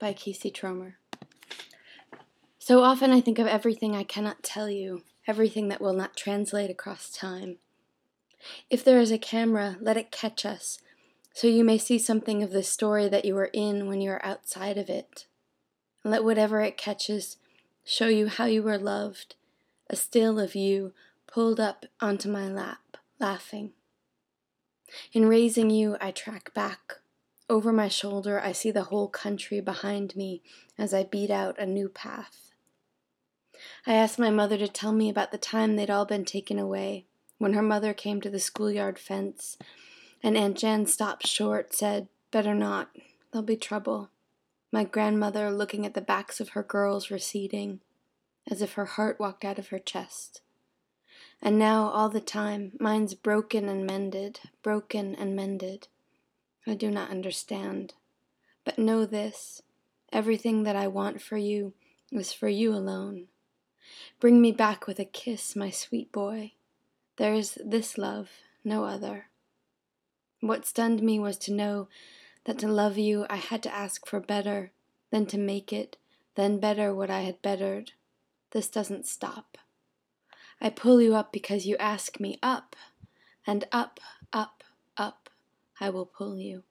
by Casey Tromer. So often I think of everything I cannot tell you, everything that will not translate across time. If there is a camera, let it catch us, so you may see something of the story that you are in when you are outside of it. Let whatever it catches show you how you were loved, a still of you pulled up onto my lap, laughing. In raising you, I track back. Over my shoulder, I see the whole country behind me as I beat out a new path. I asked my mother to tell me about the time they'd all been taken away, when her mother came to the schoolyard fence, and Aunt Jan stopped short, said, "Better not, there'll be trouble." My grandmother looking at the backs of her girls receding, as if her heart walked out of her chest. And now, all the time, mine's broken and mended, broken and mended. I do not understand. But know this, everything that I want for you is for you alone. Bring me back with a kiss, my sweet boy. There is this love, no other. What stunned me was to know that to love you I had to ask for better, then to make it, then better what I had bettered. This doesn't stop. I pull you up because you ask me up, and up, up, up, I will pull you.